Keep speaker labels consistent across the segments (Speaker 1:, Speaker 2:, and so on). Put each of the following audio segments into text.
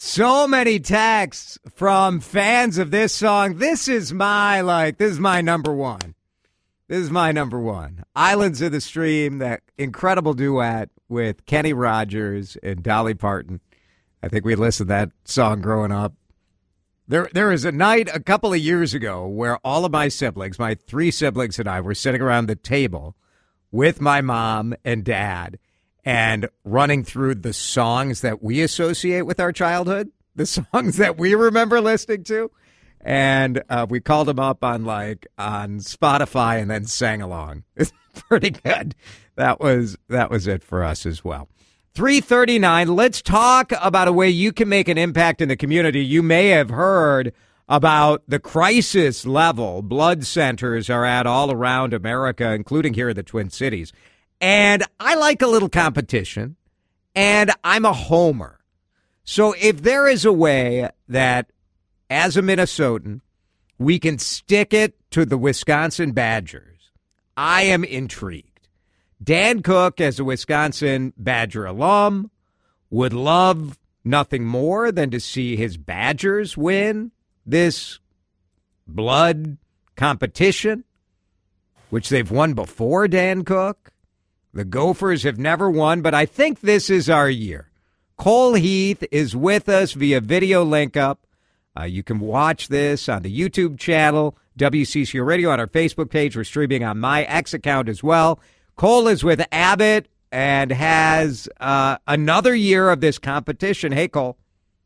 Speaker 1: So many texts from fans of this song. This is my number one. This is my number one. Islands of the Stream, that incredible duet with Kenny Rogers and Dolly Parton. I think we listened to that song growing up. There was a night a couple of years ago where all of my siblings, my three siblings and I, were sitting around the table with my mom and dad and running through the songs that we associate with our childhood, the songs that we remember listening to. And we called them up on Spotify and then sang along. It's pretty good. That was it for us as well. 3:39. Let's talk about a way you can make an impact in the community. You may have heard about the crisis level blood centers are at all around America, including here in the Twin Cities. And I like a little competition, and I'm a homer. So if there is a way that, as a Minnesotan, we can stick it to the Wisconsin Badgers, I am intrigued. Dan Cook, as a Wisconsin Badger alum, would love nothing more than to see his Badgers win this blood competition, which they've won before, Dan Cook. The Gophers have never won, but I think this is our year. Cole Heath is with us via video link up. You can watch this on the YouTube channel, WCCO Radio, on our Facebook page. We're streaming on my X account as well. Cole is with Abbott and has another year of this competition. Hey, Cole.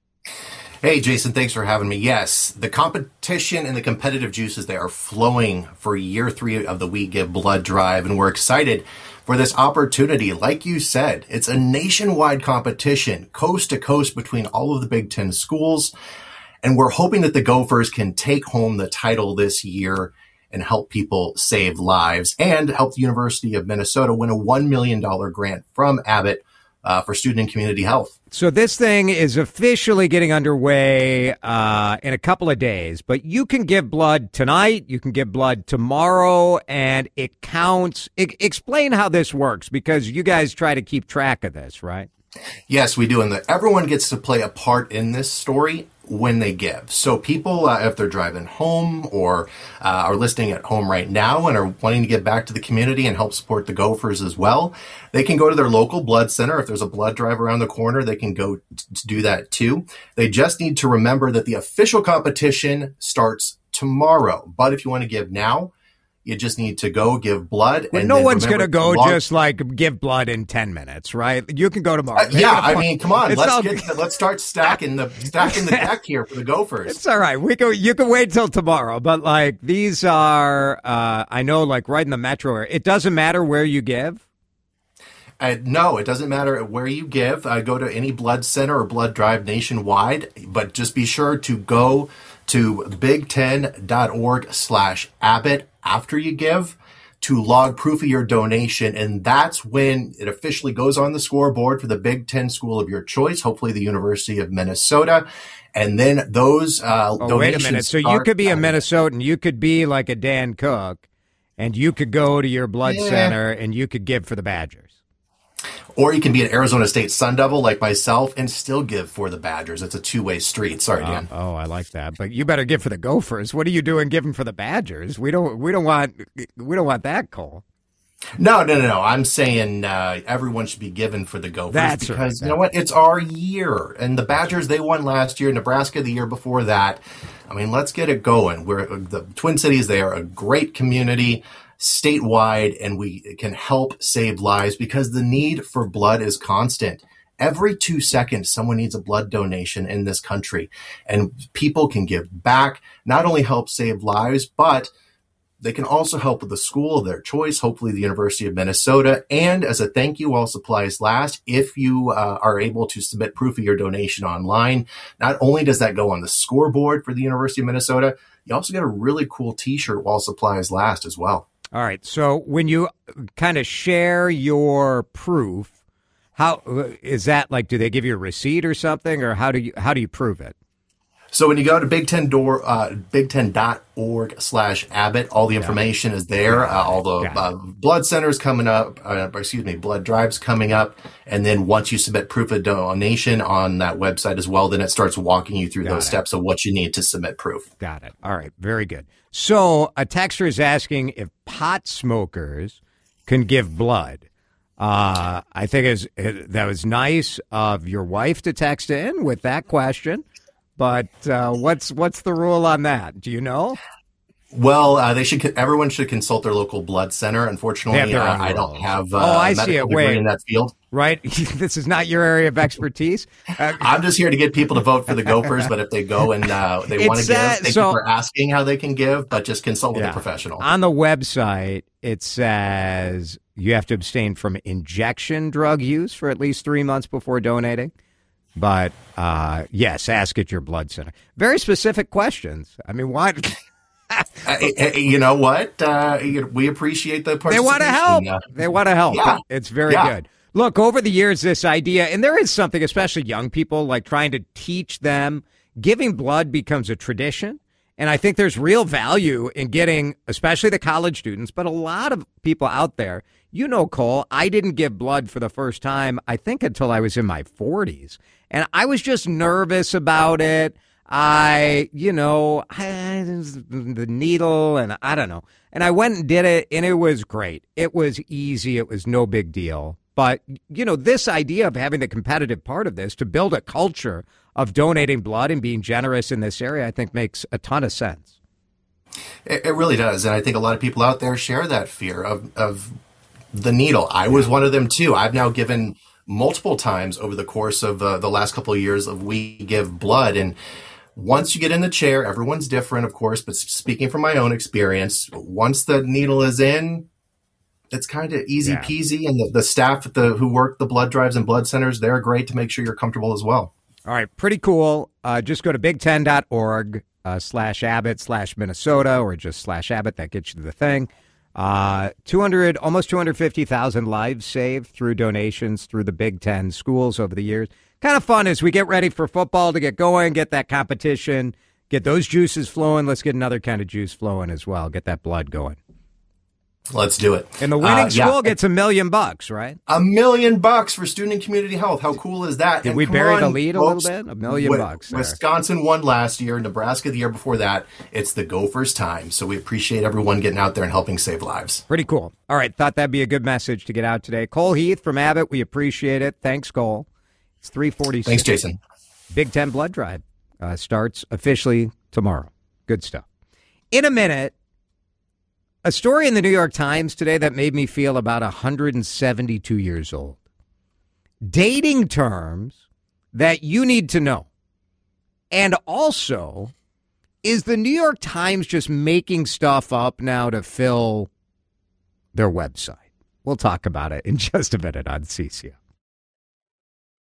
Speaker 2: Hey, Jason, thanks for having me. Yes, the competition and the competitive juices, they are flowing for year 3 of the We Give Blood Drive, and we're excited for this opportunity. Like you said, it's a nationwide competition, coast to coast between all of the Big Ten schools, and we're hoping that the Gophers can take home the title this year and help people save lives and help the University of Minnesota win a $1 million grant from Abbott for student and community health.
Speaker 1: So this thing is officially getting underway in a couple of days, but you can give blood tonight, you can give blood tomorrow, and it counts. Explain how this works, because you guys try to keep track of this, right?
Speaker 2: Yes, we do. And everyone gets to play a part in this story when they give. So people, if they're driving home or are listening at home right now and are wanting to give back to the community and help support the Gophers as well, they can go to their local blood center. If there's a blood drive around the corner, they can go to do that too. They just need to remember that the official competition starts tomorrow. But if you want to give now, you just need to go give blood.
Speaker 1: Well,
Speaker 2: and
Speaker 1: no one's going to go just give blood in 10 minutes, right? You can go tomorrow.
Speaker 2: I mean, come on. Let's start stacking the deck here for the Gophers.
Speaker 1: It's all right. You can wait till tomorrow. But these are, I know, right in the metro area. It doesn't matter where you give.
Speaker 2: No, it doesn't matter where you give. Go to any blood center or blood drive nationwide, but just be sure to go to big10.org/Abbott after you give to log proof of your donation. And that's when it officially goes on the scoreboard for the Big Ten school of your choice, hopefully the University of Minnesota. And then those donations.
Speaker 1: Wait a minute. So you could be a Minnesotan. You could be like a Dan Cook, and you could go to your blood center and you could give for the Badgers.
Speaker 2: Or you can be an Arizona State Sun Devil like myself and still give for the Badgers. It's a two-way street. Sorry, Dan.
Speaker 1: Oh, I like that. But you better give for the Gophers. What are you doing giving for the Badgers? We don't want that, Cole.
Speaker 2: No. I'm saying everyone should be given for the Gophers because you know what? It's our year. And the Badgers, they won last year. Nebraska the year before that. I mean, let's get it going. The Twin Cities, they are a great community statewide, and we can help save lives because the need for blood is constant. Every 2 seconds, someone needs a blood donation in this country, and people can give back, not only help save lives, but they can also help with the school of their choice, hopefully the University of Minnesota. And as a thank you while supplies last, if you are able to submit proof of your donation online, not only does that go on the scoreboard for the University of Minnesota, you also get a really cool T-shirt while supplies last as well.
Speaker 1: All right. So when you kind of share your proof, how is that? Do they give you a receipt or something, or how do you prove it?
Speaker 2: So when you go to big10.org/Abbott, all the information is there. All the blood centers coming up, blood drives coming up. And then once you submit proof of donation on that website as well, then it starts walking you through those steps of what you need to submit proof.
Speaker 1: Got it. All right. Very good. So a texter is asking if pot smokers can give blood. I think that was nice of your wife to text in with that question. But what's the rule on that? Do you know?
Speaker 2: Well, everyone should consult their local blood center. Unfortunately, I don't have a medical degree in that field.
Speaker 1: Right. This is not your area of expertise.
Speaker 2: I'm just here to get people to vote for the Gophers. But if they go and they want to give, thank you for asking how they can give, but just consult with a professional. On
Speaker 1: the website, it says you have to abstain from injection drug use for at least 3 months before donating. But, yes, ask at your blood center. Very specific questions. I mean, why?
Speaker 2: You know what? We appreciate the participation.
Speaker 1: They want to help. They want to help.
Speaker 2: Yeah.
Speaker 1: It's very good. Look, over the years, this idea, and there is something, especially young people, like trying to teach them, giving blood becomes a tradition. And I think there's real value in getting, especially the college students, but a lot of people out there. You know, Cole, I didn't give blood for the first time, I think, until I was in my 40s. And I was just nervous about it. The needle, and I don't know. And I went and did it, and it was great. It was easy. It was no big deal. But, this idea of having the competitive part of this to build a culture of donating blood and being generous in this area, I think makes a ton of sense.
Speaker 2: It really does. And I think a lot of people out there share that fear of the needle. I was one of them, too. I've now given multiple times over the course of the last couple of years of We Give Blood. And once you get in the chair, everyone's different, of course, but speaking from my own experience, once the needle is in, it's kind of easy peasy. And the staff who work the blood drives and blood centers, they're great to make sure you're comfortable as well.
Speaker 1: All right. Pretty cool. Just go to big10.org /Abbott/Minnesota or just /Abbott. That gets you to the thing. Almost 250,000 lives saved through donations through the Big Ten schools over the years. Kind of fun as we get ready for football to get going, get that competition, get those juices flowing. Let's get another kind of juice flowing as well. Get that blood going.
Speaker 2: Let's do it.
Speaker 1: And the winning school gets $1 million, right?
Speaker 2: $1 million for student and community health. How cool is that?
Speaker 1: Did we bury the lead a little bit? $1 million.
Speaker 2: Wisconsin won last year. Nebraska the year before that. It's the Gophers' time. So we appreciate everyone getting out there and helping save lives.
Speaker 1: Pretty cool. All right. Thought that'd be a good message to get out today. Cole Heath from Abbott. We appreciate it. Thanks, Cole. It's 3:46.
Speaker 2: Thanks, Jason.
Speaker 1: Big Ten blood drive starts officially tomorrow. Good stuff. In a minute, a story in the New York Times today that made me feel about 172 years old. Dating terms that you need to know. And also, is the New York Times just making stuff up now to fill their website? We'll talk about it in just a minute on CCO.